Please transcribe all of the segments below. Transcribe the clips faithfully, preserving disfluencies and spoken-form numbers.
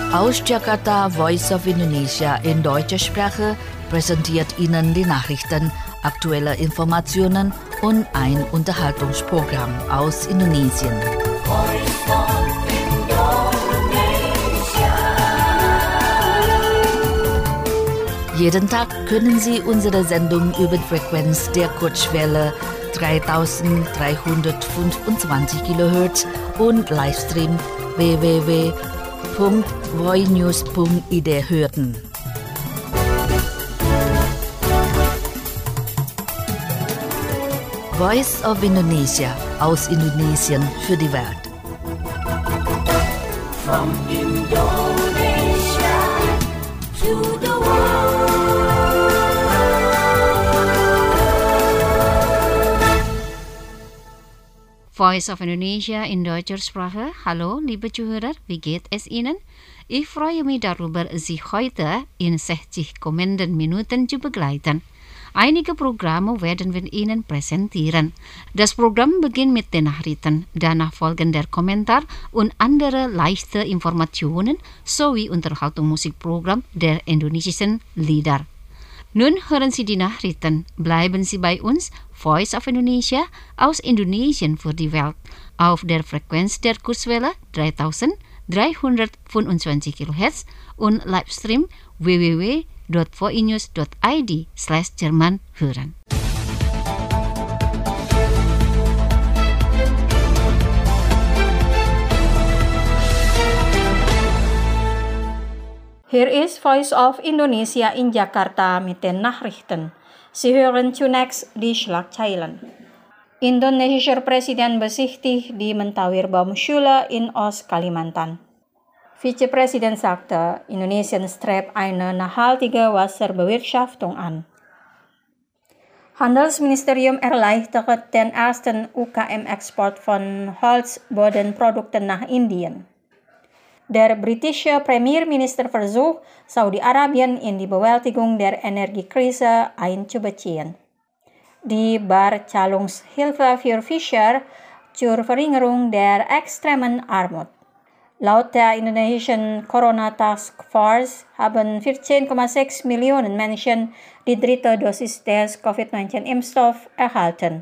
Aus Jakarta, Voice of Indonesia in deutscher Sprache präsentiert Ihnen die Nachrichten, aktuelle Informationen und ein Unterhaltungsprogramm aus Indonesien. Jeden Tag können Sie unsere Sendung über die Frequenz der Kurzwelle dreitausenddreihundertfünfundzwanzig Kilohertz und Livestream w w w punkt voinews punkt i d hören. Voice of Indonesia aus Indonesien für die Welt. From Indonesia to the world. Voice of Indonesia in deutscher Sprache. Hallo, liebe Zuhörer, wie geht es Ihnen? Ich freue mich darüber, Sie heute in sechzig kommenden Minuten zu begleiten. Einige Programme werden wir Ihnen präsentieren. Das Programm beginnt mit den Nachrichten, danach folgen der Kommentar und andere leichte Informationen sowie Unterhaltungsmusikprogramm der indonesischen Lieder. Nun hören Sie die Nachrichten. Bleiben Sie bei uns, Voice of Indonesia aus Indonesien für die Welt, auf der Frequenz der Kurzwelle dreitausenddreihundertfünfundzwanzig Kilohertz und Livestream w w w punkt voinews punkt i d slash Jerman hören. Hier ist Voice of Indonesia in Jakarta mit den Nachrichten. Sie hören zunächst die Schlagzeilen. Indonesischer Präsident besichtigt die Mentawai-Baumschule in Ost-Kalimantan. Vizepräsident sagte, Indonesien strebt eine nachhaltige Wasserbewirtschaftung an. Handelsministerium erleichtert den ersten U K M-Export von Holzbodenprodukten nach Indien. Der britische Premierminister versucht, Saudi-Arabien in die Bewältigung der Energiekrise einzubeziehen. Die Barzahlungshilfe für Fischer zur Verringerung der extremen Armut. Laut der indonesischen Corona-Task Force haben vierzehn Komma sechs Millionen Menschen die dritte Dosis des Covid neunzehn-Impfstoffs erhalten.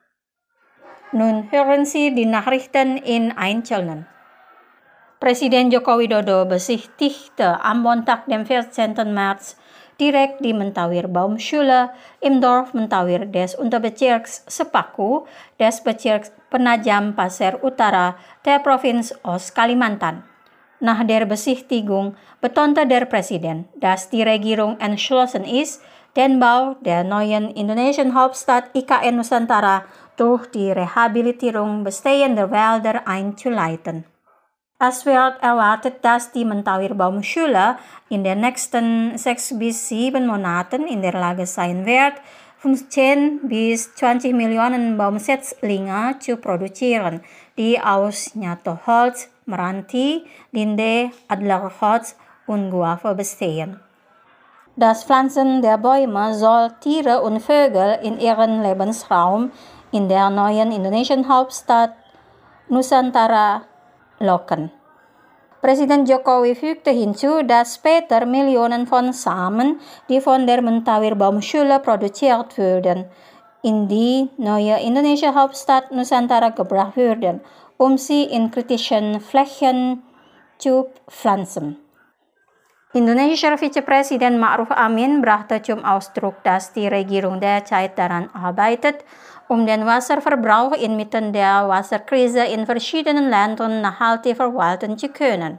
Nun hören Sie die Nachrichten in Einzelnen. Presiden Joko Widodo besichtigte am Montag, dem vierzehnten März, direkt die Mentawai-Baumschule im Dorf Mentawai des Unterbezirks Sepaku des Bezirks Penajam Pasir Utara der Provinz Ost-Kalimantan. Nach der Besichtigung betonte der Präsident, dass die Regierung entschlossen ist, den Bau der neuen indonesischen Hauptstadt I K N Nusantara durch die Rehabilitierung bestehender Wälder einzuleiten. Es wird erwartet, dass die Mentawai-Baumschule in den nächsten sechs bis sieben Monaten in der Lage sein wird, fünfzehn bis zwanzig Millionen Baumsetzlinge zu produzieren, die aus Nyatoholz, Meranti, Linde, Adlerholz und Guava bestehen. Das Pflanzen der Bäume soll Tiere und Vögel in ihren Lebensraum in der neuen indonesischen Hauptstadt Nusantara locken. Präsident Jokowi fügte hinzu, dass später Millionen von Samen, die von der Mentawai-Baumschule produziert würden, in die neue indonesische Hauptstadt Nusantara gebracht würden, um sie in kritischen Flächen zu pflanzen. Indonesischer Vizepräsident Ma'ruf Amin brachte zum Ausdruck, dass die Regierung derzeit daran arbeitet, um den Wasserverbrauch inmitten der Wasserkrise in verschiedenen Ländern nachhaltig verwalten zu können.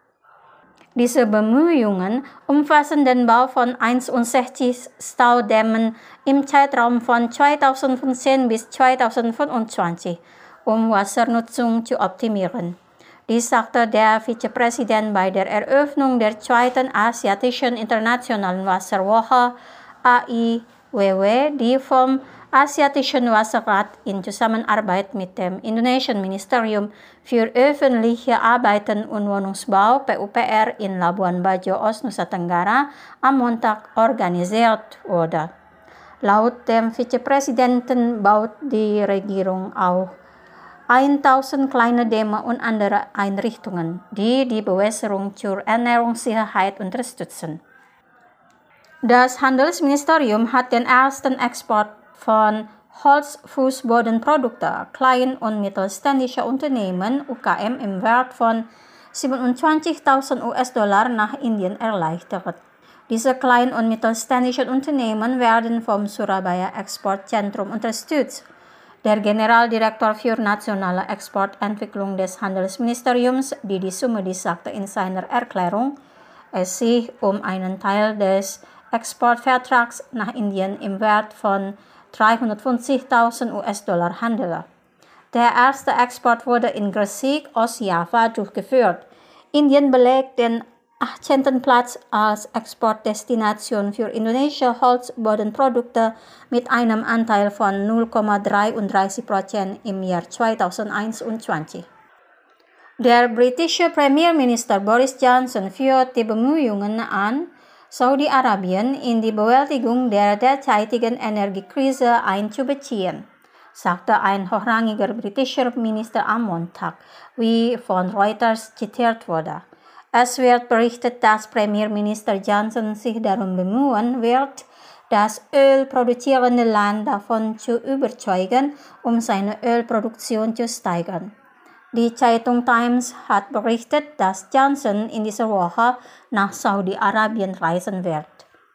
Diese Bemühungen umfassen den Bau von einundsechzig Staudämmen im Zeitraum von zweitausendfünfzehn bis zweitausendfünfundzwanzig, um Wassernutzung zu optimieren. Dies sagte der Vizepräsident bei der Eröffnung der zweiten Asiatischen Internationalen Wasserwoche A I W W, die vom Asiatischen Wasserrat in Zusammenarbeit mit dem Indonesischen Ministerium für öffentliche Arbeiten und Wohnungsbau P U P R in Labuan Bajo, Ost-Nusa Tenggara am Montag organisiert wurde. Laut dem Vizepräsidenten baut die Regierung auch tausend kleine Dämme und andere Einrichtungen, die die Bewässerung zur Ernährungssicherheit unterstützen. Das Handelsministerium hat den ersten Export von Holzfußbodenprodukte klein- und mittelständischer Unternehmen U K M im Wert von siebenundzwanzigtausend US-Dollar nach Indien erleichtert. Diese kleinen und mittelständischen Unternehmen werden vom Surabaya Exportzentrum unterstützt. Der Generaldirektor für nationale Exportentwicklung des Handelsministeriums, Didi Sumedi, sagte in seiner Erklärung, es sich um einen Teil des Exportvertrags nach Indien im Wert von dreihundertfünfzigtausend US-Dollar handele. Der erste Export wurde in Gresik, Ostjava, durchgeführt. Indien belegt den achtzehnten Platz als Exportdestination für indonesische Holzbodenprodukte mit einem Anteil von null Komma dreiunddreißig Prozent im Jahr zweitausendeinundzwanzig. Der britische Premierminister Boris Johnson führt die Bemühungen an, Saudi-Arabien in die Bewältigung der derzeitigen Energiekrise einzubeziehen, sagte ein hochrangiger britischer Minister am Montag, wie von Reuters zitiert wurde. Es wird berichtet, dass Premierminister Johnson sich darum bemühen wird, das ölproduzierende Land davon zu überzeugen, um seine Ölproduktion zu steigern. Die Zeitung Times hat berichtet, dass Johnson in dieser Woche nach Saudi-Arabien reisen wird.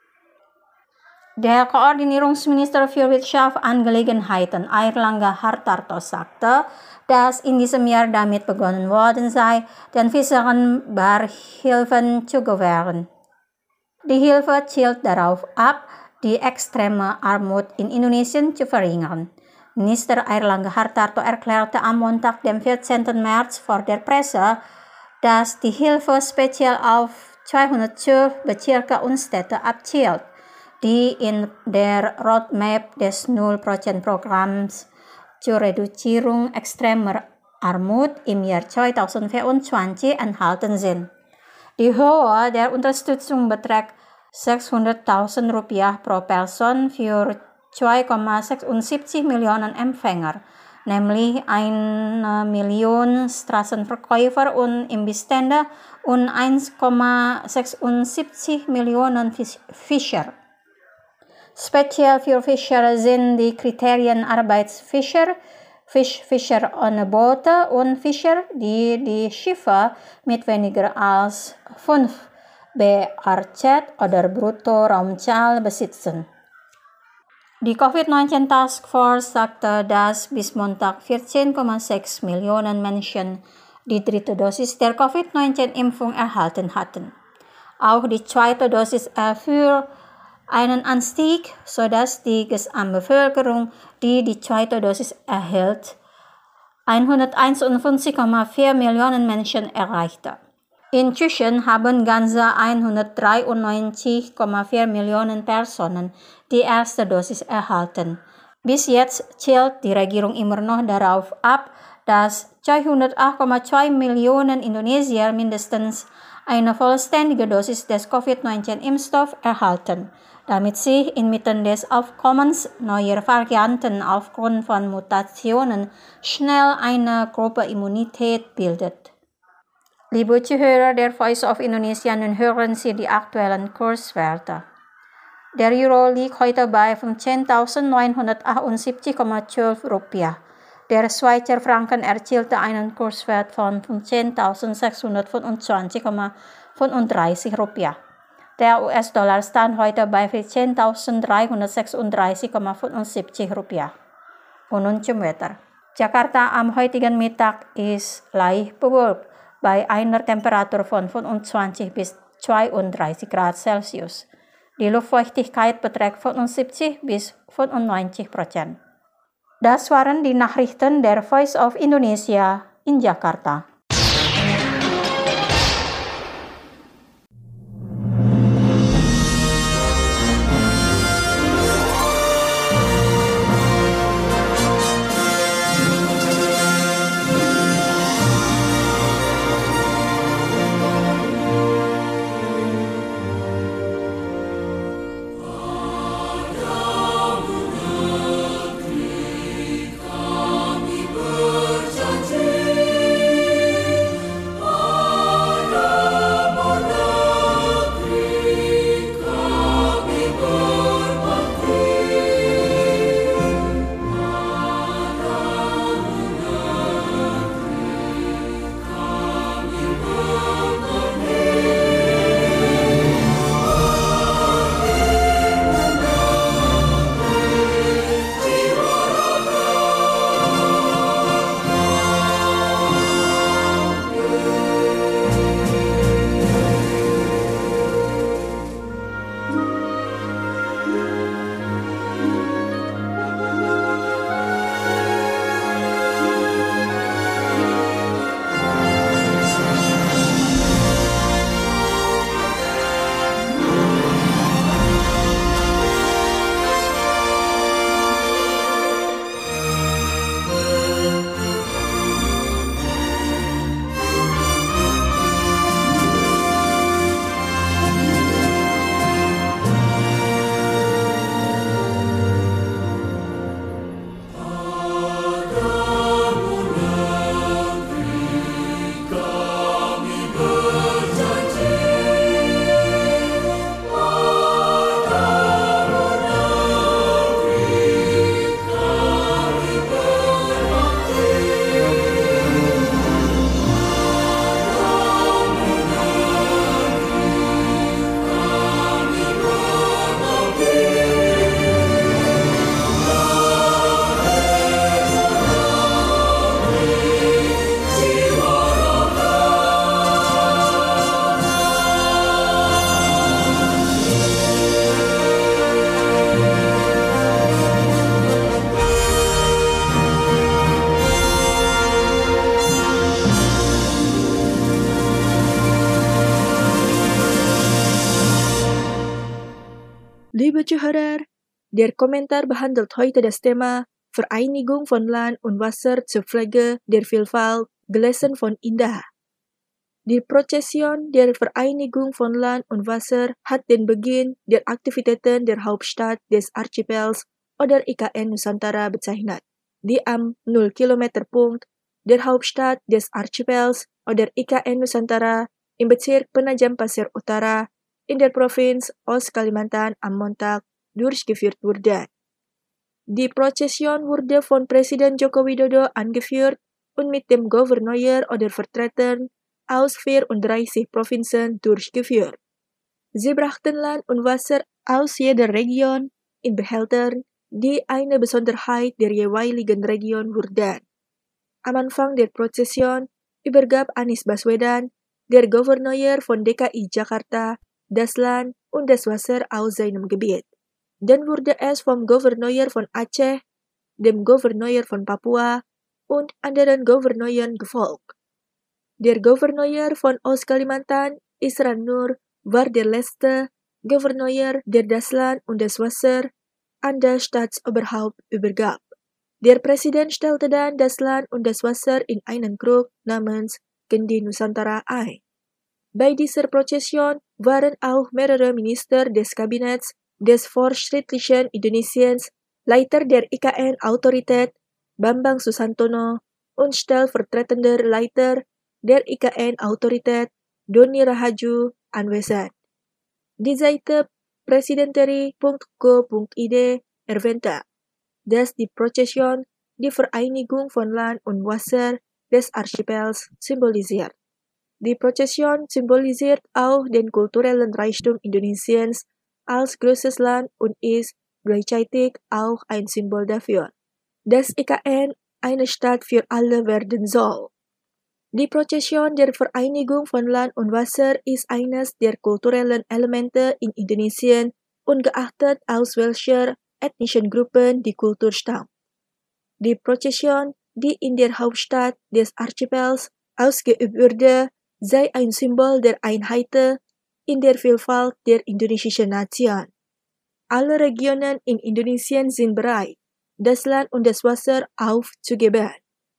Der Koordinierungsminister für Wirtschaftsangelegenheiten Airlangga Hartarto sagte, dass in diesem Jahr damit begonnen worden sei, den Fischern Beihilfen zu gewähren. Die Hilfe zielt darauf ab, die extreme Armut in Indonesien zu verringern. Minister Airlangga Hartarto erklärte am Montag, dem vierzehnten März, vor der Presse, dass die Hilfe speziell auf zweihundertzwölf Bezirke und Städte abzielt, die in der Roadmap des null Prozent Programms zur Reduzierung extremer Armut im Jahr zweitausendvierundzwanzig enthalten sind. Die Höhe der Unterstützung beträgt sechshunderttausend Rupiah pro Person für zwei Komma sechsundsiebzig Millionen Empfänger, nämlich eine Million Straßenverkäufer und Imbissstände und eins Komma sechsundsiebzig Millionen Fischer. Speziell für Fischer sind die Kriterien Arbeitsfischer, Fischfischer ohne Boote und Fischer, die die Schiffe mit weniger als fünf B R Z oder Bruttoraumzahl besitzen. Die Covid neunzehn Task Force sagte, dass bis Montag vierzehn Komma sechs Millionen Menschen die dritte Dosis der Covid neunzehn Impfung erhalten hatten. Auch die zweite Dosis erfuhr einen Anstieg, sodass die Gesamtbevölkerung, die die zweite Dosis erhält, hunderteinundfünfzig Komma vier Millionen Menschen erreichte. Inzwischen haben ganze hundertdreiundneunzig Komma vier Millionen Personen die erste Dosis erhalten. Bis jetzt zielt die Regierung immer noch darauf ab, dass zweihundertacht Komma zwei Millionen Indonesier mindestens eine vollständige Dosis des Covid neunzehn Impfstoffs erhalten, damit sich inmitten des Aufkommens neuer Varianten aufgrund von Mutationen schnell eine Gruppeimmunität bildet. Liebe Zuhörer der Voice of Indonesia, nun hören Sie die aktuellen Kurswerte. Der Euro liegt heute bei fünfzehntausendneunhundertachtundsiebzig Komma zwölf Rupiah. Der Schweizer Franken erzielte einen Kurswert von fünfzehntausendsechshundertfünfundzwanzig Komma fünfunddreißig Rupiah. Der U S-Dollar stand heute bei vierzehntausenddreihundertsechsunddreißig Komma fünfundsiebzig Rupiah. Und nun zum Wetter. Jakarta am heutigen Mittag ist leicht bewölkt bei einer Temperatur von fünfundzwanzig bis zweiunddreißig Grad Celsius. Die Luftfeuchtigkeit beträgt fünfundsiebzig bis fünfundneunzig Prozent. Das waren die Nachrichten der Voice of Indonesia in Jakarta. Berjalan Liebe Zuhörer, der Kommentar behandelt heute das Thema Vereinigung von Land und Wasser zur Pflege der Vielfalt, gelesen von Indah. Die Prozession der Vereinigung von Land und Wasser hat den Beginn der Aktivitäten der Hauptstadt des Archipels oder I K N Nusantara bezeichnet, die am null Kilometer Punkt der Hauptstadt des Archipels oder I K N Nusantara im Bezirk Penajam Pasir Utara in der Provinz Ostkalimantan am Montag durchgeführt wurde. Die Prozession wurde von Präsident Joko Widodo angeführt und mit dem Gouverneur oder Vertretern aus vierunddreißig Provinzen durchgeführt. Sie brachten Land und Wasser aus jeder Region in Behältern, die eine Besonderheit der jeweiligen Region wurden. Am Anfang der Prozession übergab Anies Baswedan, der Gouverneur von D K I Jakarta, das Land und das Wasser aus seinem Gebiet. Dann wurde es vom Gouverneur von Aceh, dem Gouverneur von Papua und anderen Gouverneuren gefolgt. Der Gouverneur von Ostkalimantan, Isran Nur, war der letzte Gouverneur, der das Land und das Wasser an das Staatsoberhaupt übergab. Der Präsident stellte dann das Land und das Wasser in einen Krug namens Kendi Nusantara ein. Bei dieser Prozession waren auch mehrere Minister des Kabinetts des Fortschrittlichen Indonesiens, Leiter der I K N-Autorität Bambang Susantono und stellvertretender Leiter der I K N-Autorität Doni Rahaju anwesend. Die Seite presidenteri punkt go punkt I D erwähnte, dass die Prozession die Vereinigung von Land und Wasser des Archipels symbolisiert. Die Prozession symbolisiert auch den kulturellen Reichtum Indonesiens als großes Land und ist gleichzeitig auch ein Symbol dafür, dass I K N eine Stadt für alle werden soll. Die Prozession der Vereinigung von Land und Wasser ist eines der kulturellen Elemente in Indonesien, ungeachtet aus welcher ethnischen Gruppen die Kultur stammt. Die Prozession, die in der Hauptstadt des Archipels ausgeübt wurde, sei ein Symbol der Einheit in der Vielfalt der indonesischen Nation. Alle Regionen in Indonesien sind bereit, das Land und das Wasser aufzugeben.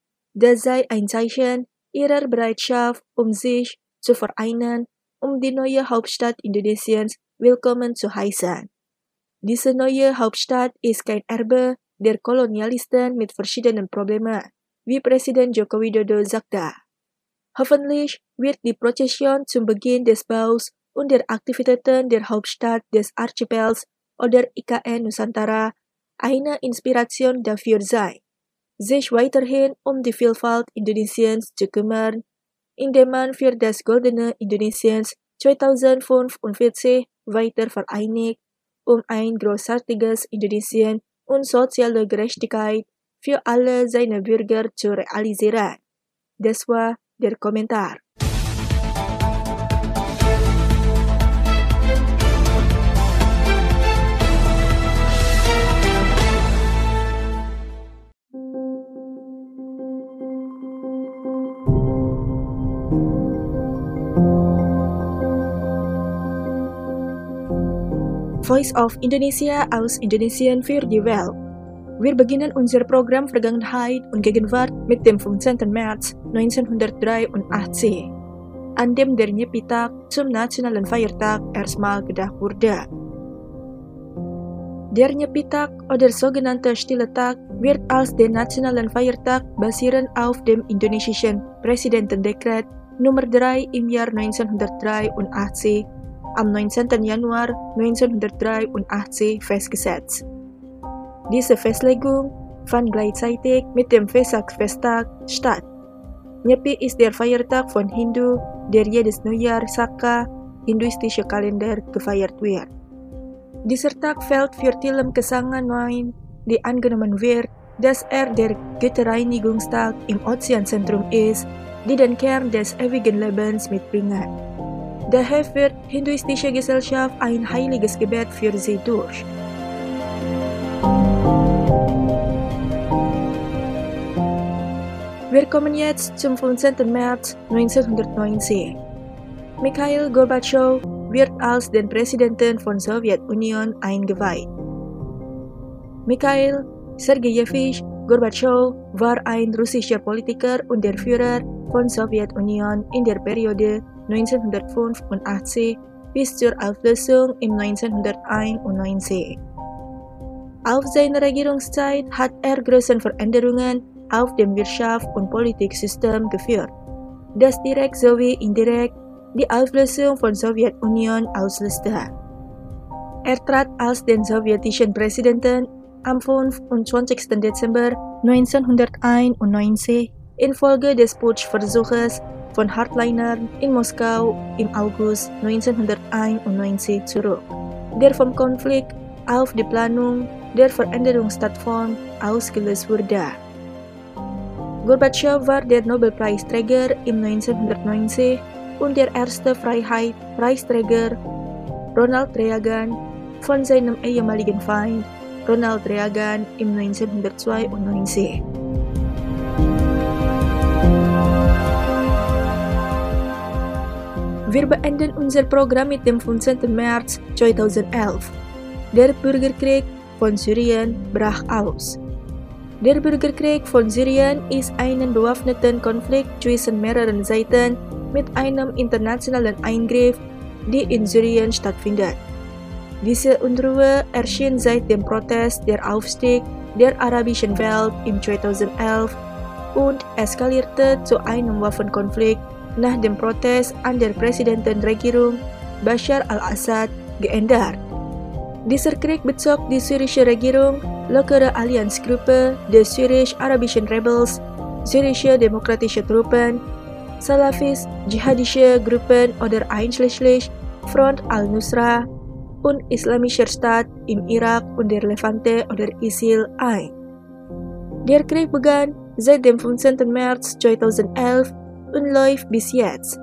Das sei ein Zeichen ihrer Bereitschaft, um sich zu vereinen, um die neue Hauptstadt Indonesiens willkommen zu heißen. Diese neue Hauptstadt ist kein Erbe der Kolonialisten mit verschiedenen Problemen, wie Präsident Joko Widodo sagte. Hoffentlich wird die Prozession zum Beginn des Baus und der Aktivitäten der Hauptstadt des Archipels oder I K N Nusantara eine Inspiration dafür sein, sich weiterhin um die Vielfalt Indonesiens zu kümmern, indem man für das goldene Indonesiens zweitausendfünfundvierzig weiter vereinigt, um ein großartiges Indonesien und soziale Gerechtigkeit für alle seine Bürger zu realisieren. Das war der Kommentar. Voice of Indonesia aus Indonesien für die Welt. Wir beginnen unser Programm Vergangenheit und Gegenwart mit dem fünfzehnten März neunzehnhundertdreiundachtzig, an dem der Nyepi-Tag zum nationalen Feiertag erstmal gedacht wurde. Der Nyepi-Tag oder sogenannte Stille Tag wird als den nationalen Feiertag basierend auf dem indonesischen Präsidentendekret Nummer drei im Jahr neunzehnhundertdreiundachtzig am neunzehnten Januar neunzehnhundertdreiundachtzig festgesetzt. Diese Festlegung fand gleichzeitig mit dem Vesak-Festtag statt. Nyepi ist der Feiertag von Hindu, der jedes Neujahr Saka, hinduistische Kalender, gefeiert wird. Dieser Tag fällt für Tilem Kesangan ein, die angenommen wird, dass er der Güterreinigungstag im Ozeanzentrum ist, die den Kern des ewigen Lebens mitbringen. Daher führt hinduistische Gesellschaft ein heiliges Gebet für sie durch. Wir kommen jetzt zum fünfzehnten März neunzehnhundertneunzig. Mikhail Gorbatschow, wird als den Präsidenten von Sowjetunion eingeweiht. Mikhail Sergejewitsch Gorbatschow war ein russischer Politiker und der Führer von Sowjetunion in der Periode neunzehnhundertfünfundachtzig bis zur Auflösung im neunzehnhunderteinundneunzig. Auf seiner Regierungszeit hat er große Veränderungen auf dem Wirtschafts- und Politiksystem geführt, das direkt sowie indirekt die Auflösung von Sowjetunion auslöste. Er trat als den sowjetischen Präsidenten am fünfundzwanzigsten Dezember neunzehnhunderteinundneunzig infolge des Putschversuches von Hardlinern in Moskau im August neunzehnhunderteinundneunzig zurück, der vom Konflikt auf die Planung der Veränderungsplattform ausgelöst wurde. Gorbatschow war der Nobelpreisträger im neunzehnhundertneunzig und der erste Freiheitspreisträger Ronald Reagan von seinem ehemaligen Feind Ronald Reagan im neunzehnhundertzweiundneunzig. Wir beenden unser Programm mit dem fünfzehnten März zweitausendelf. Der Bürgerkrieg von Syrien brach aus. Der Bürgerkrieg von Syrien ist ein bewaffneter Konflikt zwischen mehreren Seiten mit einem internationalen Eingriff, die in Syrien stattfindet. Diese Unruhe erschien seit dem Protest der Aufstieg der arabischen Welt im zweitausendelf und eskalierte zu einem Waffenkonflikt nach dem Protest an der Präsidentenregierung Bashar al-Assad geändert. Dieser Krieg bezog die syrische Regierung, lokale Allianzgruppe der syrisch-arabischen Rebels, syrische demokratische Truppen, Salafis, dschihadische Gruppen oder einschließlich Front al-Nusra und Islamischer Staat im Irak und der Levante oder ISIL ein. Der Krieg begann seit dem fünfzehnten März zweitausendelf und läuft bis jetzt.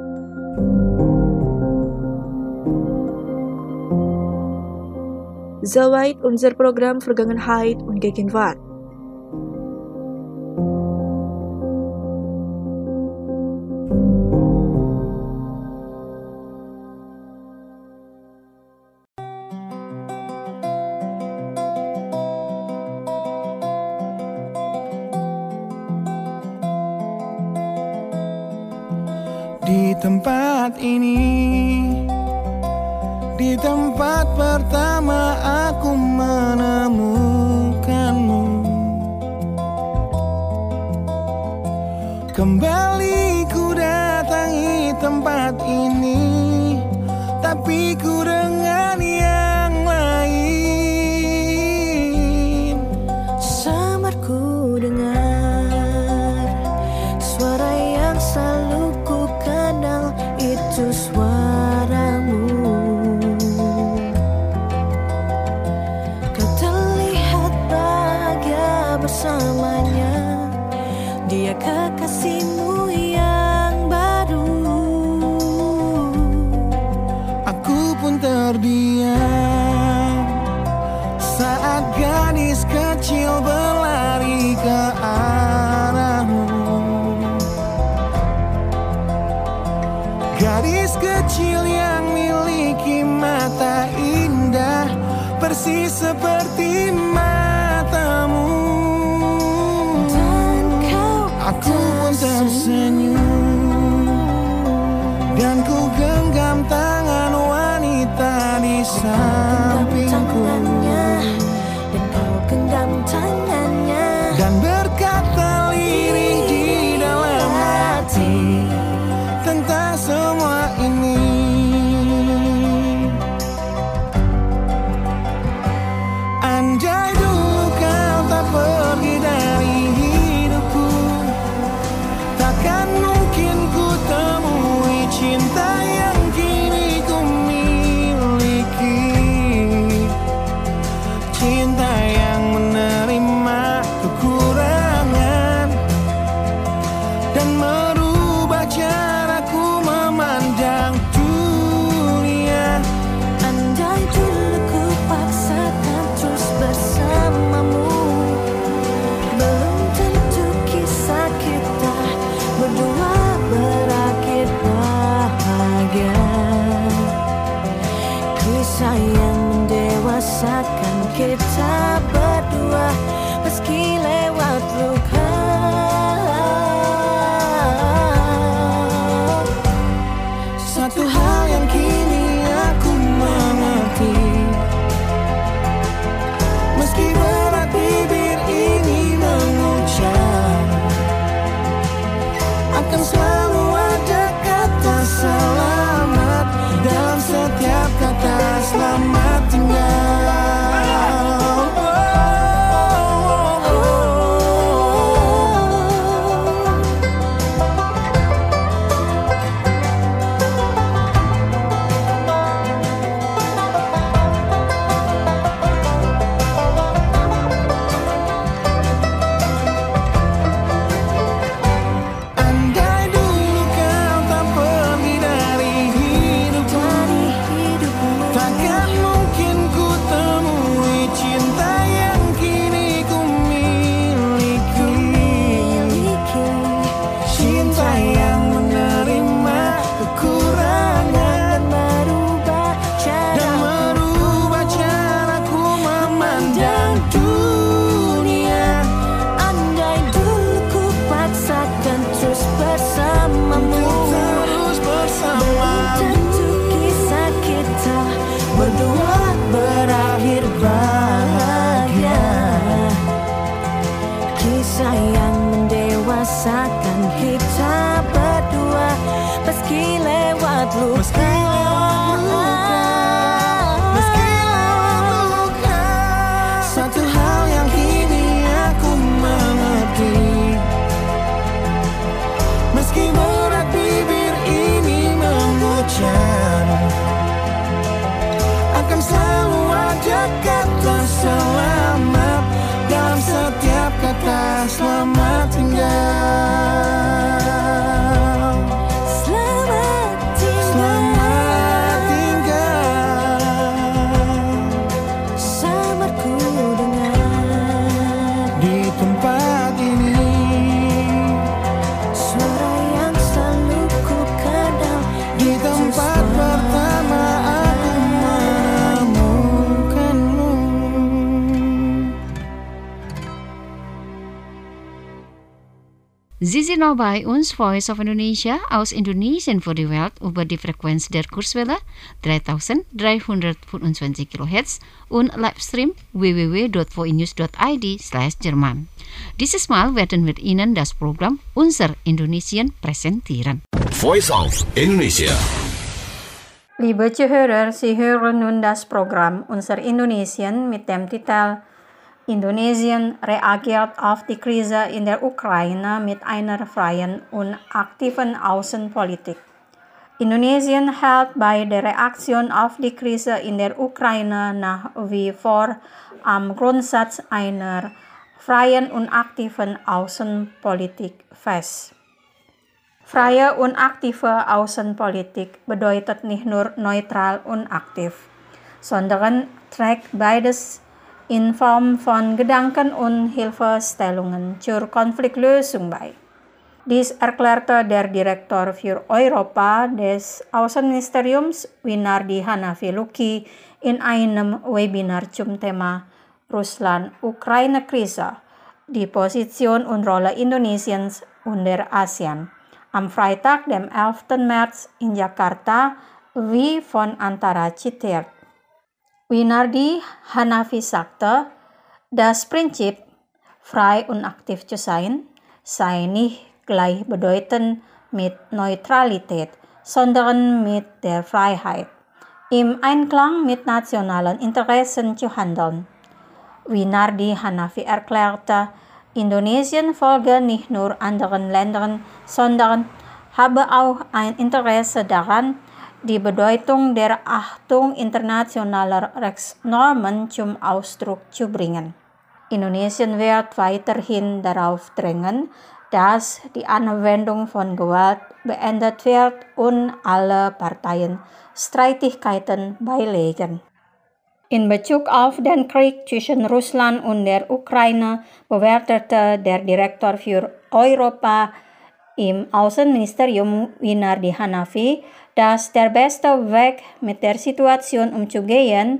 Soweit unser Programm Vergangenheit und Gegenwart. Di tempat ini, di tempat pertama aku menemukanmu, kembali ku datangi tempat ini, tapi ku dengan yang lain. Samar ku dengar suara yang selalu ku kenal, itu suaramu. Kau terlihat bahagia bersamanya, dia kekasihmu yang baru. Aku pun terdiam saat gadis kecil berlari ke arahmu. Gadis kecil yang miliki mata indah, persis seperti matamu. Dan kau Aku pun tersenyum, dan ku genggam tangan wanita di sampingku, dan kau genggam tangannya, dan berkata lirih di dalam hati tentang semua ini. Andai dulu kau tak pergi dari hidupku, takkan mungkin ku temui cinta yang kini ku miliki. Cinta yang menerima kekurangan dan merubah caraku memandang dunia. andai dulu ku paksakan terus bersamamu, belum tentu kisah kita berdua berakhir bahagia. kita berdua meski lewat luka. Satu hal yang kini aku mengerti, meski berat bibir ini mengucap, akan selalu ada kata selamat dalam setiap kata selamat tinggal. Kisah yang mendewasakan kita berdua meski lewat luka. Meski lewat luka. Satu hal yang kini aku mengerti, meski berat bibir ini mengucap, akan selalu ada kata selamat dalam setiap kata selamat tinggal. Selamat tinggal. Selamat tinggal. Sabarku dengar Di tempat ini suara yang selalu ku kenal. di tempat pertama aku menemukanmu. Sie sind noch bei uns, Voice of Indonesia, aus Indonesien für die Welt über die Frequenz der Kurzwelle dreitausenddreihundertfünfundzwanzig Kilohertz und Livestream w w w punkt voinews punkt i d slash Jerman. Dieses Mal werden wir Ihnen das Programm Unser Indonesien präsentieren. Voice of Indonesia. Liebe Zuhörer, Sie hören nun das Programm Unser Indonesien mit dem Titel Indonesien reagiert auf die Krise in der Ukraine mit einer freien und aktiven Außenpolitik. Indonesien hält bei der Reaktion auf die Krise in der Ukraine nach wie vor am Grundsatz einer freien und aktiven Außenpolitik fest. Freie und aktive Außenpolitik bedeutet nicht nur neutral und aktiv, sondern trägt beides in Form von Gedanken und Hilfestellungen zur Konfliktlösung bei. Dies erklärte der Direktor für Europa des Außenministeriums Winardi Hanafi-Luki in einem Webinar zum Thema Russland-Ukraine-Krise, die Position und Rolle Indonesiens und der ASEAN, am Freitag, dem elften März in Jakarta, wie von Antara zitiert. Winardi Hanafi sagte, das Prinzip, frei und aktiv zu sein, sei nicht gleichbedeutend mit Neutralität, sondern mit der Freiheit, im Einklang mit nationalen Interessen zu handeln. Winardi Hanafi erklärte, Indonesien folge nicht nur anderen Ländern, sondern habe auch ein Interesse daran, die Bedeutung der Achtung internationaler Rechtsnormen zum Ausdruck zu bringen. Indonesien wird weiterhin darauf drängen, dass die Anwendung von Gewalt beendet wird und alle Parteien Streitigkeiten beilegen. In Bezug auf den Krieg zwischen Russland und der Ukraine bewertete der Direktor für Europa im Außenministerium Winardi Hanafi, dass der beste Weg, mit der Situation umzugehen,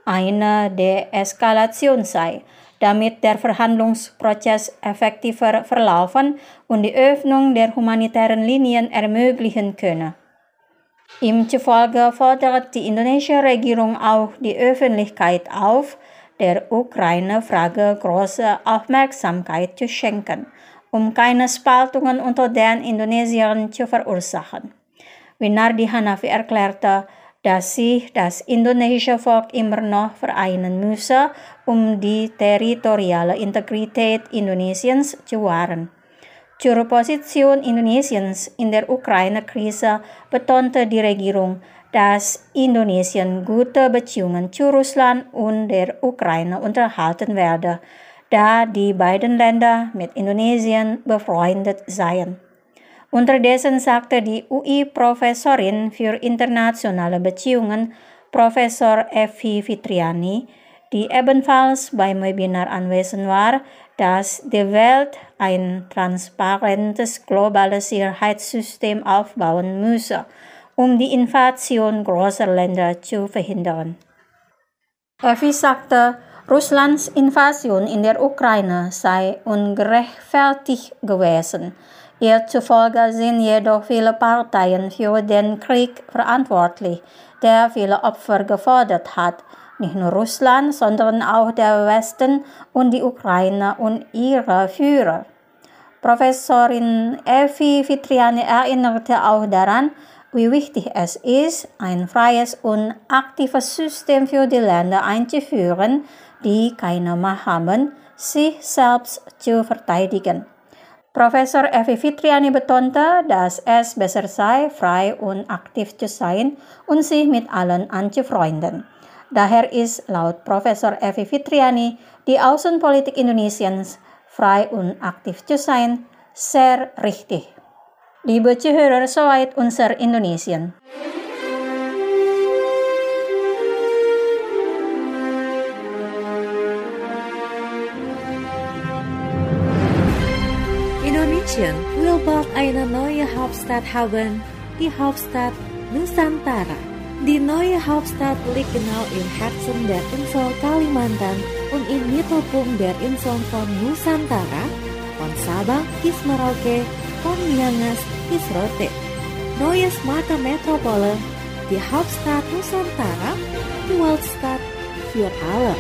eine Deeskalation sei, damit der Verhandlungsprozess effektiver verlaufen und die Öffnung der humanitären Linien ermöglichen könne. Ihm zufolge fordert die indonesische Regierung auch die Öffentlichkeit auf, der Ukraine-Frage große Aufmerksamkeit zu schenken, um keine Spaltungen unter den Indonesiern zu verursachen. Winardi Hanafi erklärte, dass sich das indonesische Volk immer noch vereinen müsse, um die territoriale Integrität Indonesiens zu wahren. Zur Position Indonesiens in der Ukraine-Krise betonte die Regierung, dass Indonesien gute Beziehungen zu Russland und der Ukraine unterhalten werde, da die beiden Länder mit Indonesien befreundet seien. Unterdessen sagte die U I-Professorin für internationale Beziehungen, Professor Evi Fitriani, die ebenfalls beim Webinar anwesend war, dass die Welt ein transparentes globales Sicherheitssystem aufbauen müsse, um die Invasion großer Länder zu verhindern. Evi sagte, Russlands Invasion in der Ukraine sei ungerechtfertigt gewesen. Ihr zufolge sind jedoch viele Parteien für den Krieg verantwortlich, der viele Opfer gefordert hat. Nicht nur Russland, sondern auch der Westen und die Ukraine und ihre Führer. Professorin Evi Fitriani erinnerte auch daran, wie wichtig es ist, ein freies und aktives System für die Länder einzuführen, die keine Macht haben, sich selbst zu verteidigen. Professor Evi Fitriani betonte, dass es besser sei, frei und aktiv zu sein und sich mit allen anzufreunden. Daher ist laut Professor Evi Fitriani die Außenpolitik Indonesiens, frei und aktiv zu sein, sehr richtig. Liebe Zuhörer, soweit unser Indonesien. Indonesian will build eine neue Hauptstadt haben, die Hauptstadt Nusantara. Die neue Hauptstadt liegt genau im Herzen der Insel Kalimantan und im Mittelpunkt der Insel von Nusantara, von Sabang bis Merauke, von Miangas bis Rote. Neue smarte Metropole, die Hauptstadt Nusantara, die Weltstadt für alle.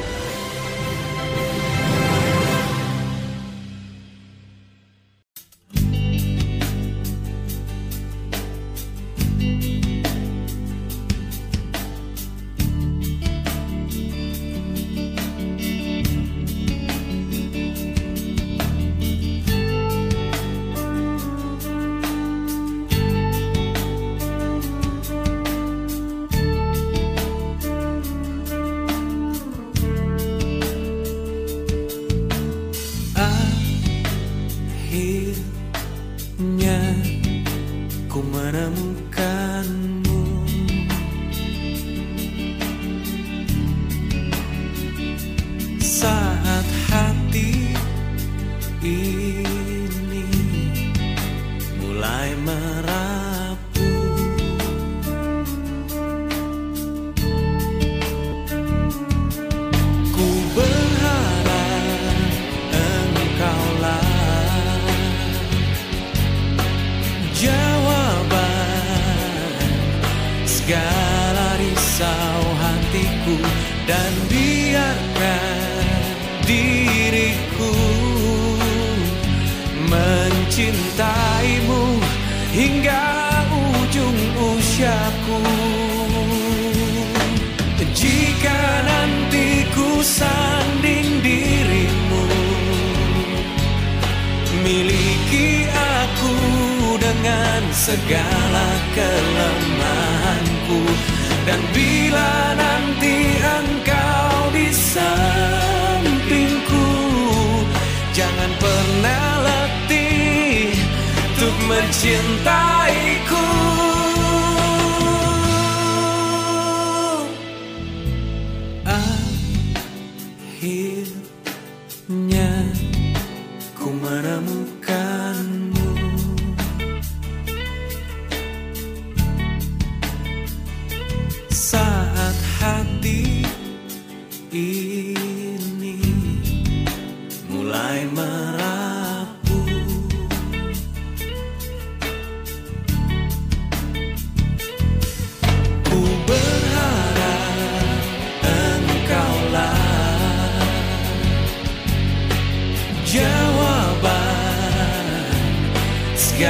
segala risau hatiku dan biarkan diriku mencintaimu hingga ujung usiaku. Jika nanti ku sanding dirimu, miliki aku dengan segala kelemahanku. Dan bila nanti engkau di sampingku, jangan pernah letih untuk mencintaiku. Akhirnya ku menemukanmu, saat hati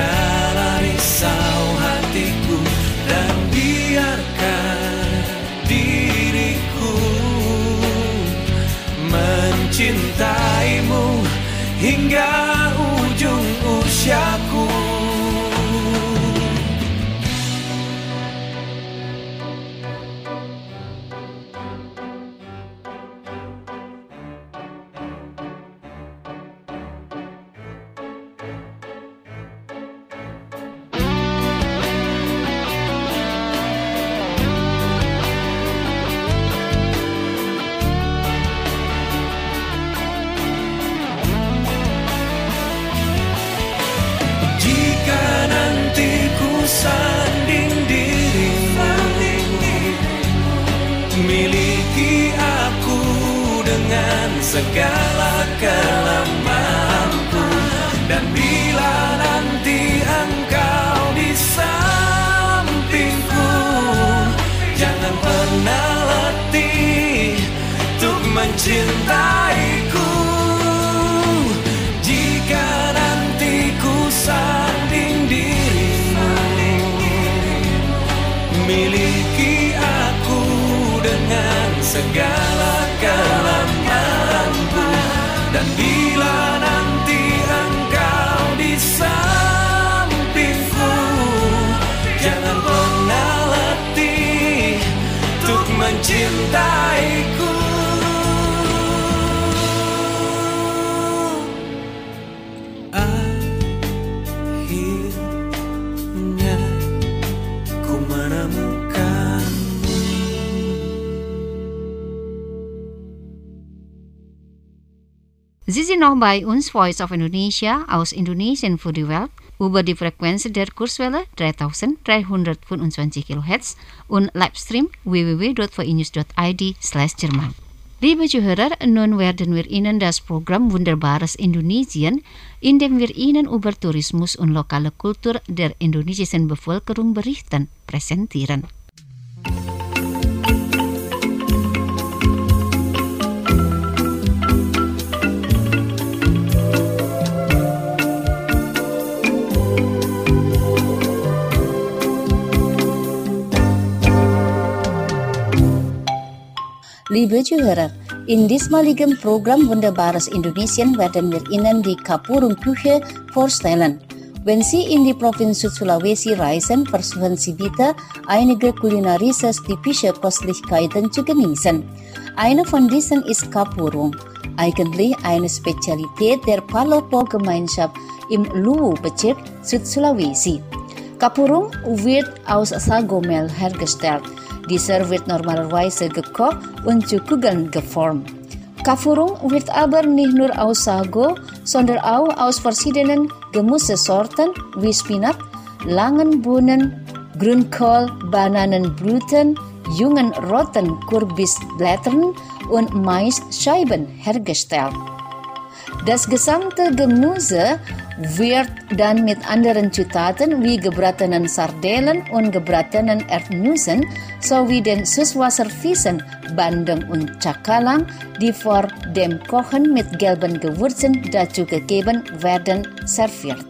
segala risau hatiku dan biarkan diriku mencintaimu hingga ujung usiaku. Sanding dirimu, miliki aku dengan segala kelemahanku. Dan bila nanti engkau di sampingku, jangan pernah letih untuk mencintaiku. Jika nanti ku sanding dirimu, miliki aku dengan segala kelemahanku. Dan bila nanti engkau di sampingku, jangan pernah letih untuk mencintaiku. Akhirnya ku menemukan. Sie sind noch bei uns, Voice of Indonesia, aus Indonesien für die Welt, über die Frequenz der Kurswelle dreitausenddreihundertfünfundzwanzig Kilohertz und Livestream w w w punkt v i news punkt i d slash Jerman. Liebe Zuhörer, nun werden wir Ihnen das Programm Wunderbares Indonesien, in dem wir Ihnen über Tourismus und lokale Kultur der indonesischen Bevölkerung berichten, präsentieren. Liebe Zuhörer, in diesmaligen Programm Wunderbares Indonesien werden wir Ihnen die Kapurung-Küche vorstellen. Wenn Sie in die Provinz Sulawesi reisen, versuchen Sie bitte, einige kulinarische typische Köstlichkeiten zu genießen. Eine von diesen ist Kapurung, eigentlich eine Spezialität der Palopo-Gemeinschaft im Luwu-Bezirk Süd-Sulawesi. Kapurung wird aus Sago-Mehl hergestellt. Dieser wird normalerweise gekocht und zu Kugeln geformt. Kapurung wird aber nicht nur aus Sago, sondern auch aus verschiedenen Gemüsesorten wie Spinat, langen Bohnen, Grünkohl, Bananenblüten, jungen roten Kürbisblättern und Maisscheiben hergestellt. Das gesamte Gemüse wird dann mit anderen Zutaten wie gebratenen Sardellen und gebratenen Erdnüssen sowie den Süßwasserfischen, Bandeng und Cakalang, die vor dem Kochen mit gelben Gewürzen dazugegeben werden, serviert.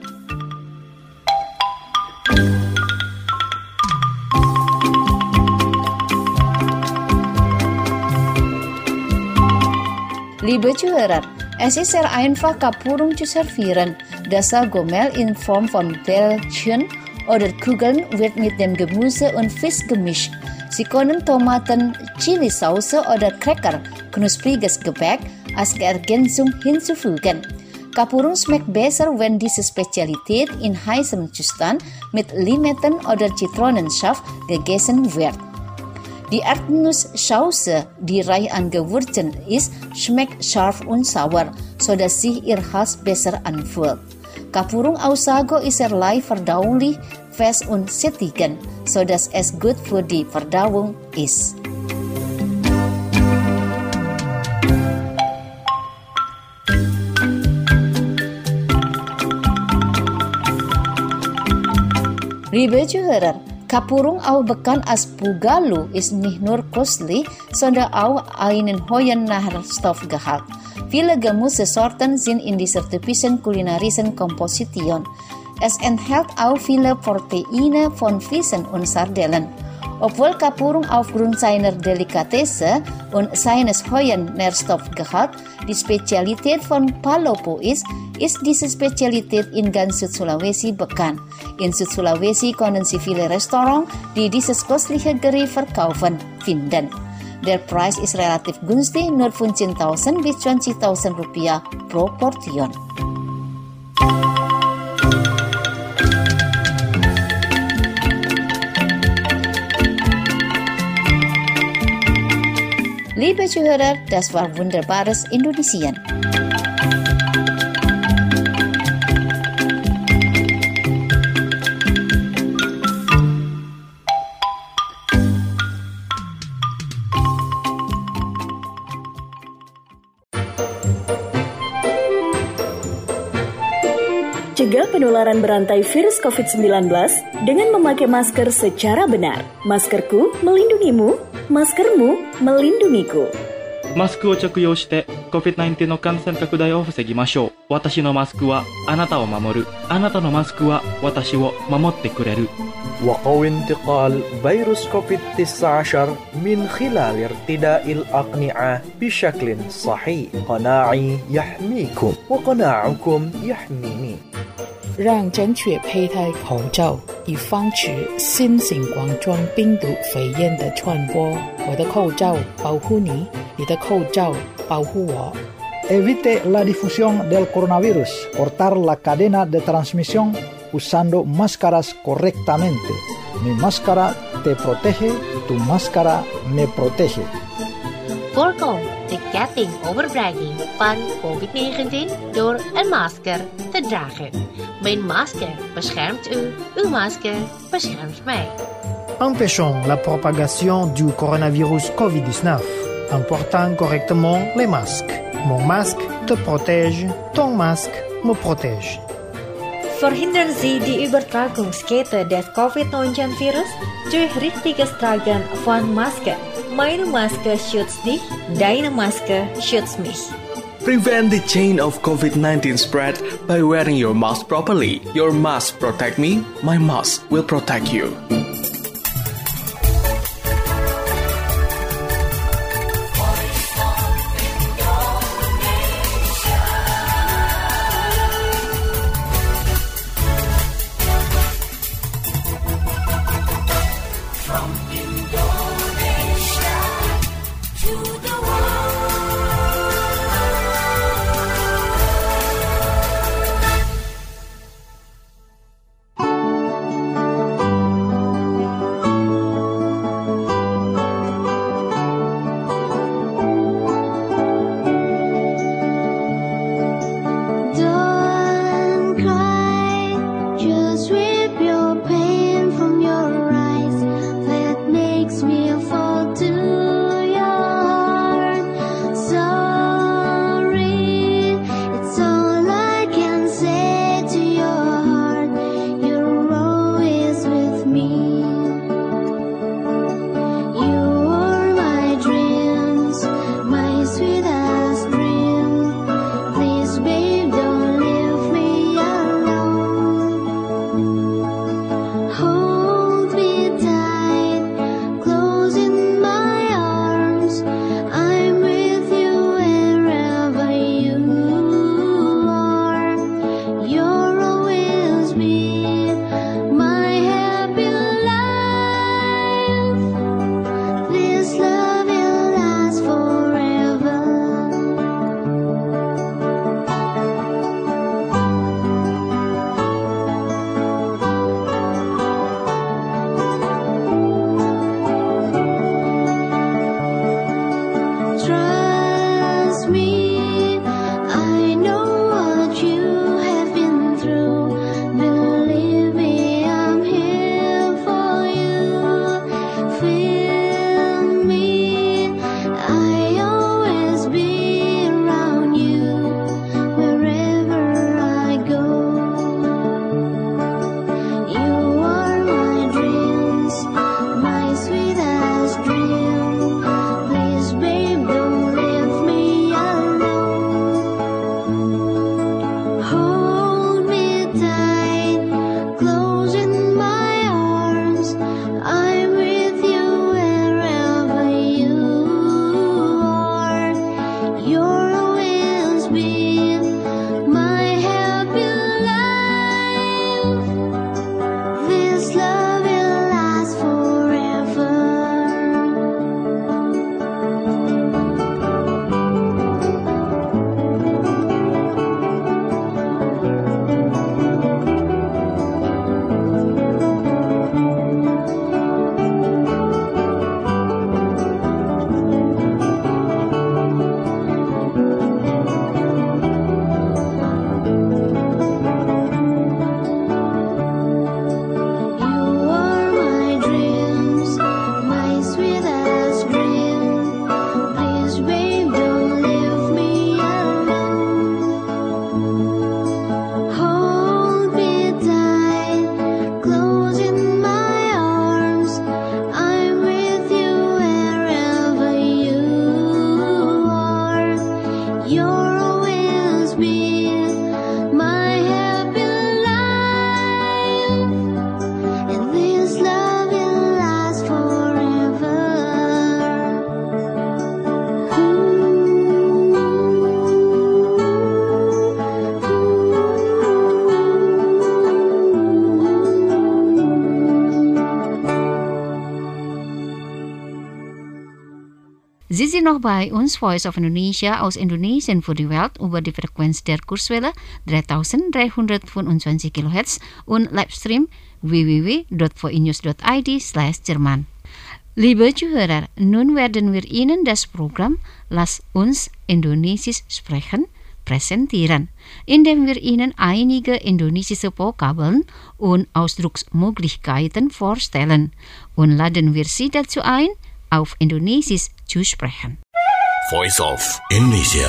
Liebe Zuhörer, es ist sehr einfach, Kapurung zu servieren. Das Sago-Mehl in Form von Bällchen oder Kugeln wird mit dem Gemüse und Fisch gemischt. Sie können Tomaten, Chilisauce oder Cracker, knuspriges Gebäck, als Ergänzung hinzufügen. Kapurung schmeckt besser, wenn diese Spezialität in heißem Zustand mit Limetten oder Zitronensaft gegessen wird. Die Erdnusssauce, die reich an Gewürzen ist, schmeckt scharf und sauer, sodass sich ihr Hals besser anfühlt. Kapurung aus Sago ist sehr leicht verdaulich, fest und sättigend, sodass es gut für die Verdauung ist. Liebe Zuhörer, Kapurung, auch bekannt als Pugalu, ist nicht nur köstlich, sondern auch einen hohen Nährstoffgehalt. Viele Gemüsesorten sind in dieser typischen kulinarischen Komposition. es enthält auch viele Proteine von Fischen und Sardellen. Obwohl Kapurung aufgrund seiner Delikatesse und seines hohen Nährstoffgehalt die Spezialität von Palopo ist, ist diese Spezialität in ganz Südsulawesi bekannt. In Südsulawesi können Sie viele Restaurants, die dieses köstliche Gericht verkaufen, finden. Der Preis ist relativ günstig, nur fünfzehntausend bis zwanzigtausend Rupiah pro Portion. Liebe Zuhörer, das war wunderbares Indonesien. Cegah penularan berantai virus covid sembilan belas dengan memakai masker secara benar. Maskerku melindungimu, maskermu melindungiku. マスクを着用して コビッドナインティーン の感染拡大を防ぎましょう。私のマスクはあなたを守る。あなたのマスクは私を守ってくれる。 وقوي انتقال فيروس كوفيد تسعة عشر من خلال ارتداء الأقنعة بشكل صحيح. قناعي يحميكم وقناعكم يحميني. 让正确佩戴口罩，以防止新型冠状病毒肺炎的传播。我的口罩保护你，你的口罩保护我。 Evite la difusión del coronavirus, cortar la cadena de transmisión usando máscaras correctamente. Mi máscara te protege, tu máscara me protege. Voorkom de ketting overbrenging van covid negentien door een masker te dragen. Mijn masker beschermt u, uw masker beschermt mij. Empêchons la propagation du coronavirus covid dix-neuf en portant correctement les masques. Mon masque te protège, ton masque me protège. Verhindern Sie die Übertragungskette des covid neunzehn Virus durch richtiges Tragen von Maske. Meine Maske schützt dich, deine Maske schützt mich. Prevent the chain of covid nineteen spread by wearing your mask properly. Your mask protect me, my mask will protect you. Sie sind noch bei uns, Voice of Indonesia aus Indonesien für die Welt über die Frequenz der Kurzwelle dreitausenddreihundertfünfundzwanzig Kilohertz und Livestream w w w dot voinews dot i d slash Jerman. Liebe Zuhörer, nun werden wir Ihnen das Programm Lass uns Indonesisch sprechen präsentieren, indem wir Ihnen einige indonesische Vokabeln und Ausdrucksmöglichkeiten vorstellen und laden wir Sie dazu ein, auf Indonesisch zu sprechen. Voice of Indonesia.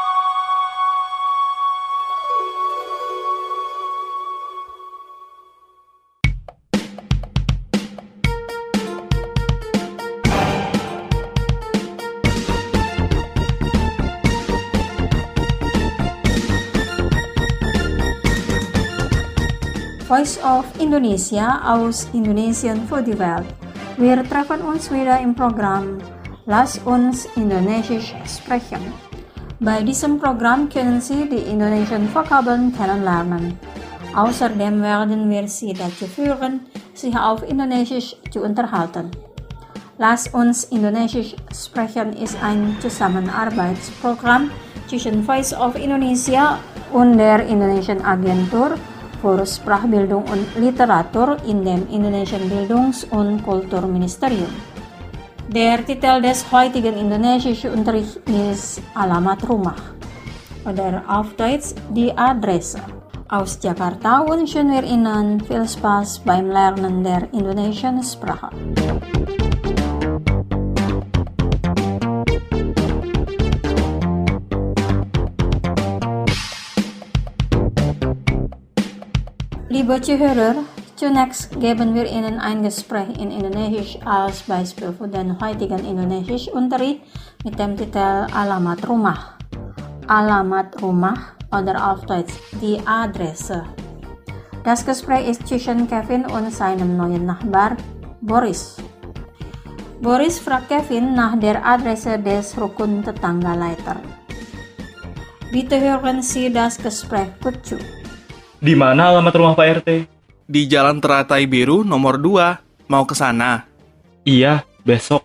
Voice of Indonesia aus Indonesien für die Welt. Wir treffen uns wieder im Programm Lass uns Indonesisch sprechen. Bei diesem Programm können Sie die indonesischen Vokabeln kennenlernen. Außerdem werden wir Sie dazu führen, sich auf Indonesisch zu unterhalten. Lass uns Indonesisch sprechen ist ein Zusammenarbeitsprogramm zwischen Voice of Indonesia und der Indonesischen Agentur für Sprachbildung und Literatur in dem Indonesischen Bildungs- und Kulturministerium. Der Titel des heutigen indonesischen Unterrichts ist Alamat Rumah oder auf Deutsch die Adresse. Aus Jakarta wünschen wir Ihnen viel Spaß beim Lernen der indonesischen Sprache. Liebe Zuhörer, zunächst geben wir Ihnen ein Gespräch in Indonesisch als Beispiel für den heutigen Indonesischunterricht mit dem Titel Alamat Rumah. Alamat Rumah oder auf Deutsch die Adresse. Das Gespräch ist zwischen Kevin und seinem neuen Nachbar Boris. Boris fragt Kevin nach der Adresse des Rukun Tetanggaleiter. Bitte hören Sie das Gespräch gut zu. Di mana alamat rumah Pak R T? Di Jalan Teratai Biru nomor dua. Mau ke sana? Iya, besok.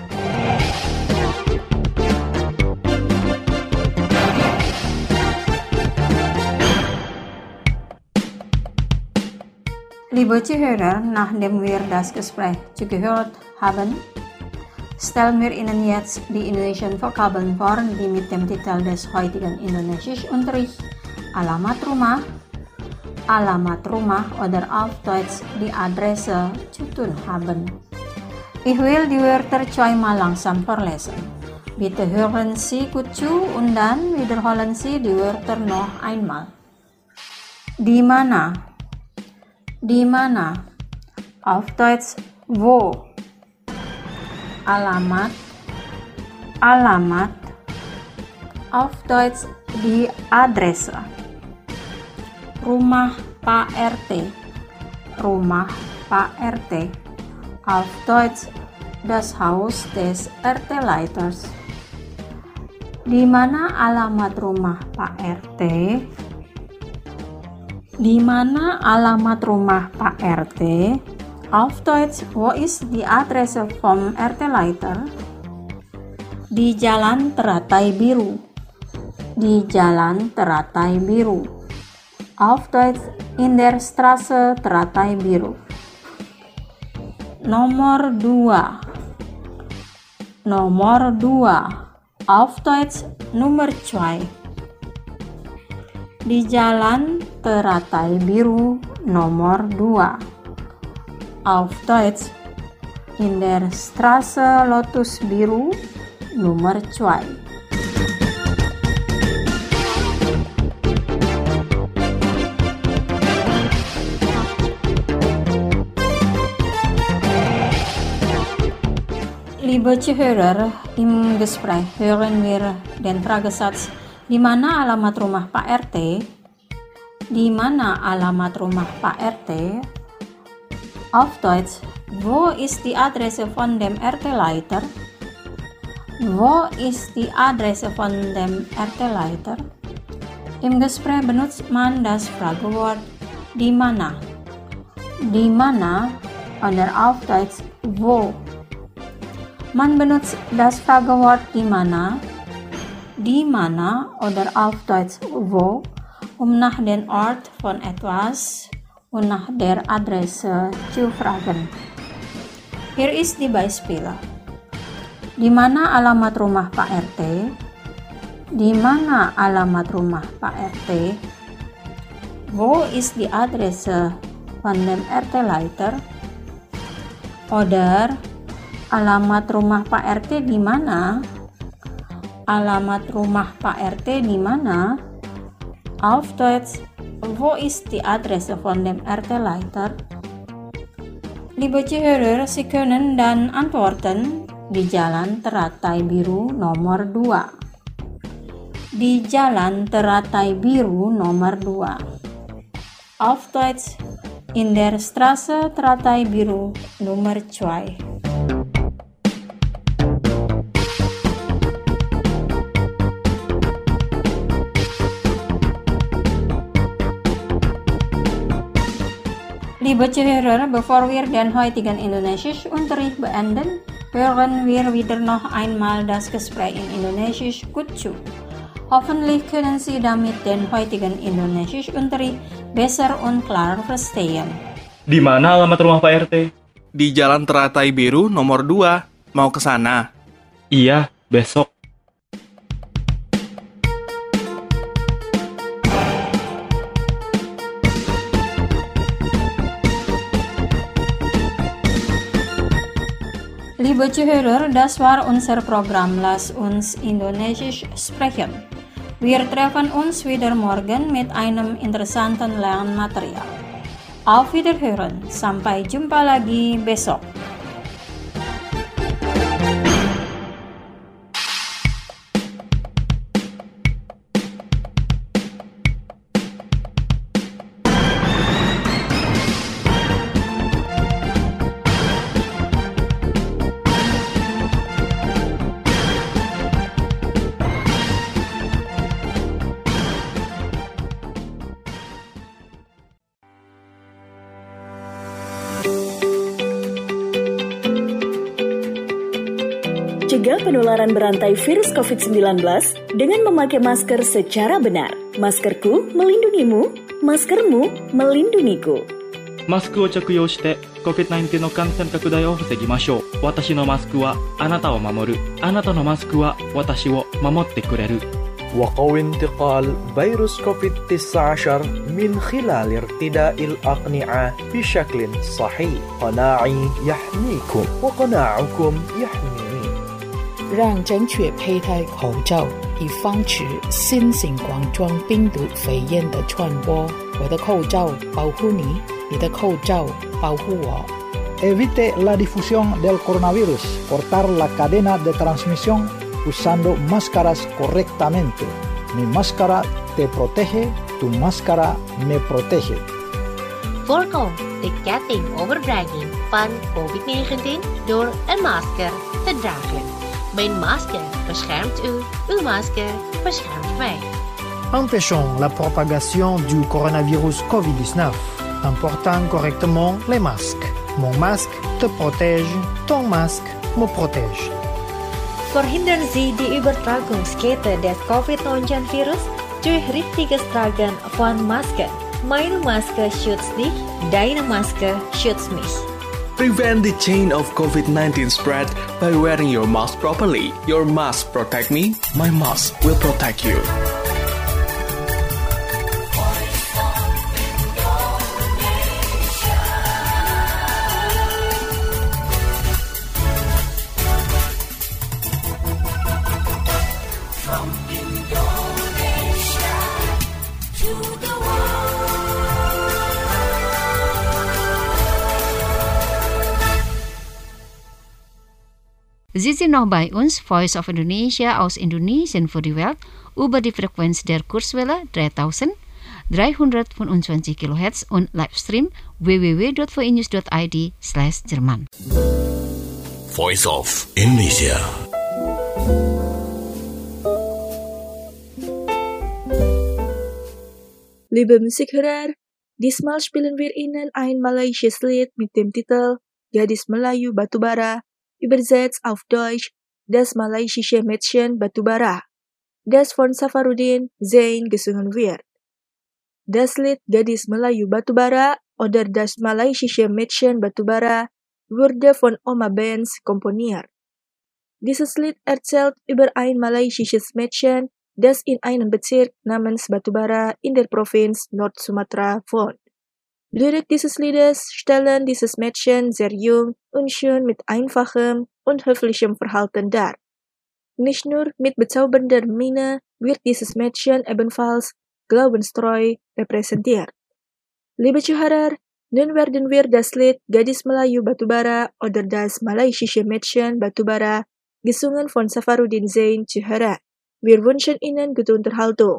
Liebe Zuhörer, nachdem wir das Gespräch zugehört haben, stellen wir Ihnen jetzt die indonesischen Vokabeln vor, die mit dem Titel des heutigen Indonesischunterrichts Alamat Rumah, Alamat Rumah oder auf Deutsch die Adresse zu tun haben. Ich will die Wörter zweimal langsam vorlesen. Bitte hören Sie gut zu und dann wiederholen Sie die Wörter noch einmal. Di mana? Di mana? Auf Deutsch wo? Alamat, Alamat. Auf Deutsch die Adresse. Rumah Pak R T, Rumah Pak R T. Auf Deutsch das Haus des R T-Leiters. Di mana alamat rumah Pak R T? Di mana alamat rumah Pak R T? Auf Deutsch, wo ist die Adresse vom R T-Leiter? Di Jalan Teratai Biru. Di Jalan Teratai Biru. Auf Deutsch, in der Straße Teratai Biru. Nomor dua. Nomor dua. Auf Deutsch, Nummer zwei. Di Jalan Teratai Biru nomor dua. Auf Deutsch, in der Straße Lotus Biru Nummer zwei. Liebe Zuhörer, im Gespräch hören wir den Fragesatz, di mana alamat rumah Pak R T? Di mana alamat rumah Pak R T? Auf Deutsch, wo ist die Adresse von dem R T-Leiter? Wo ist die Adresse von dem R T-Leiter? Im Gespräch benutzt man das Fragewort di mana. Di mana oder auf Deutsch wo. Man benutzt das Fragewort die mana, die mana oder auf Deutsch wo, um nach den Ort von etwas und nach der Adresse zu fragen. Hier ist die Beispiele. Di mana alamat rumah Pak R T? Di mana alamat rumah Pak R T? Wo ist die Adresse von dem R T-Leiter? Oder alamat rumah Pak R T di mana? Alamat rumah Pak R T di mana? Auf Deutsch, wo ist die Adresse von dem R T-Leiter? Liebe Zuhörer, Sie können dann antworten di Jalan Teratai Biru nomor dua. Di Jalan Teratai Biru nomor dua. Auf Deutsch, in der Straße Teratai Biru Nummer zwei. Liebe Zuhörer, bevor wir den heutigen Indonesisch-Unterricht beenden, hören wir wieder noch einmal das Gespräch in Indonesisch gut zu. Hoffentlich können Sie damit den heutigen Indonesisch-Unterricht besser und klar verstehen. Di mana alamat rumah Pak R T? Di Jalan Teratai Biru nomor dua. Mau ke sana? Iya, besok. Liebe Zuhörer, das war unser Programm Lass uns Indonesisch sprechen. Wir treffen uns wieder morgen mit einem interessanten Lernmaterial. Auf Wiederhören, sampai jumpa lagi besok. Cegah penularan berantai virus covid sembilan belas dengan memakai masker secara benar. Maskerku melindungimu, maskermu melindungiku. マスクを着用して コビッドナインティーン の感染拡大を防ぎましょう。私のマスクはあなたを守る。あなたのマスクは私を守ってくれる。 وقو انتقال فيروس كوفيد تسعة عشر من خلال ارتداء الأقنعة بشكل صحيح. قناعي يحميكم وقناعكم يحميني. 让正确佩戴口罩，以防止新型冠状病毒肺炎的传播。我的口罩保护你，你的口罩保护我。 Evite la difusión del coronavirus. Cortar la cadena de transmisión usando máscaras correctamente. Mi máscara te protege, tu máscara me protege. Voorkom de ketting overbrenging van covid negentien door een masker te dragen. Mijn masker beschermt u, uw masker beschermt mij. Empêchons la propagation du coronavirus covid dix-neuf en portant correctement les masques. Mon masque te protège, ton masque me protège. Verhindern Sie die Übertragungskette des covid neunzehn Virus durch richtiges Tragen von Masken. Meine Maske schützt dich, deine Maske schützt mich. Prevent the chain of covid nineteen spread by wearing your mask properly. Your mask protect me, my mask will protect you. Sie sind noch bei uns, Voice of Indonesia aus Indonesien für die Welt, über die Frequenz der Kurzwelle dreitausenddreihundertfünfundzwanzig Kilohertz und Livestream w w w dot v news dot i d slash Jerman. Voice of Indonesia. Liebe Musikhörer, diesmal spielen wir Ihnen ein malaysisches Lied mit dem Titel Gadis Melayu Batubara übersetzt auf Deutsch das malaysische Mädchen Batubara, das von Safarudin Zain gesungen wird. Das Lied Gadis Melayu Batubara oder das malaysische Mädchen Batubara wurde von Oma Benz komponiert. Dieses Lied erzählt über ein malaysisches Mädchen, das in einem Bezirk namens Batubara in der Provinz Nord-Sumatra wohnt. Lirik dieses Liedes stellen dieses Mädchen sehr jung und schön mit einfachem und höflichem Verhalten dar. Nicht nur mit bezaubernder Miene wird dieses Mädchen ebenfalls glaubenstreu repräsentiert. Liebe Zuhörer, nun werden wir das Lied Gadis Melayu Batubara oder das malaysische Mädchen Batubara gesungen von Safarudin Zain zuhören. Wir wünschen Ihnen gute Unterhaltung.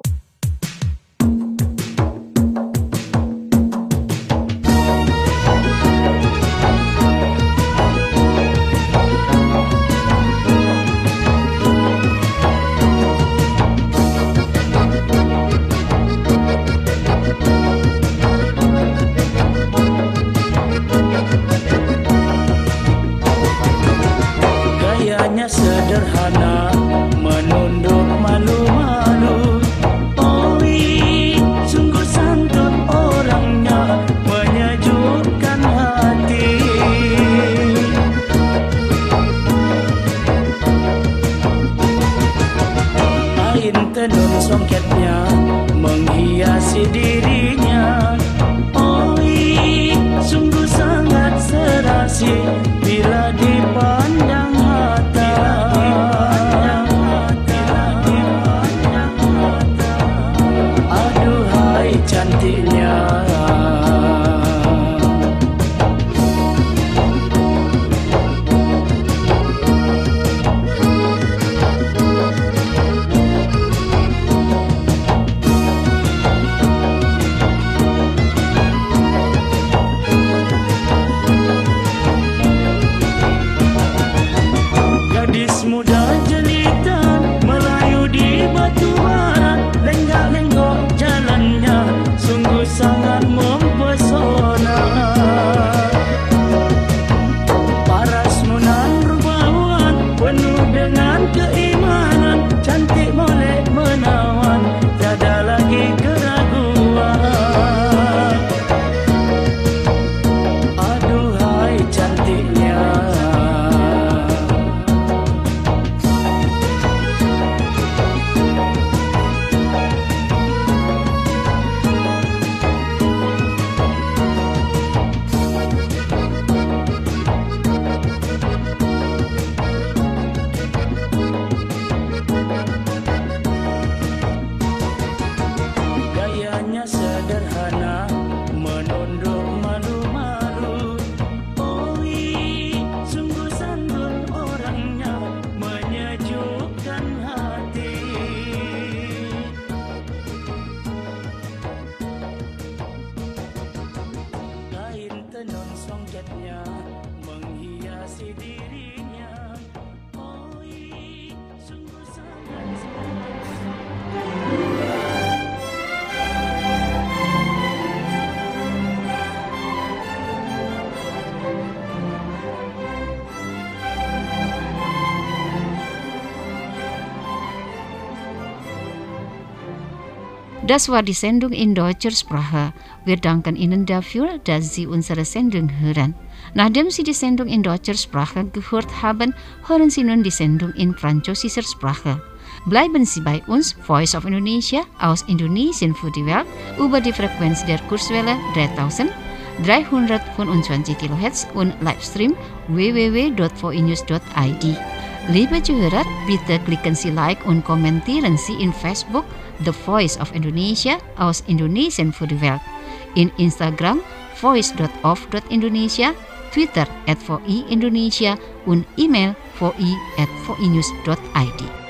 Gayanya sederhana, menunduk malu-malu. Oi, sungguh santun orangnya, menyejukkan hati. Kain tenun songketnya menghiasi dirinya. Oi, sungguh sangat serasi bila dipandang mata. Aduhai cantiknya. Gadis muda jelita Melayu di Batubara, lenggak-lenggok jalannya sungguh sangat mempesona. Paras nunan rupawan penuh dengan keimanan, cantik molek menawan, tiada lagi keraguan. Aduhai cantiknya. Gayanya sederhana, menunduk malu-malu. Oi, sungguh santun orangnya, menyejukkan hati. Kain tenun songketnya menghiasi dirinya. Oi, sungguh sangat Das war die Sendung in deutscher Sprache. Wir danken Ihnen dafür, dass Sie unsere Sendung hören. Nachdem Sie die Sendung in deutscher Sprache gehört haben, hören Sie nun die Sendung in französischer Sprache. Bleiben Sie bei uns, Voice of Indonesia, aus Indonesien für die Welt, über die Frequenz der Kurswelle dreitausenddreihundertfünfundzwanzig Kilohertz und Livestream w w w punkt v i news punkt i d. Liebe Zuhörer, bitte klicken Sie Like und kommentieren Sie in Facebook The Voice of Indonesia aus Indonesien für die Welt, in Instagram voice punkt of punkt indonesia, Twitter at v i indonesia und E-Mail v i at v i news punkt i d.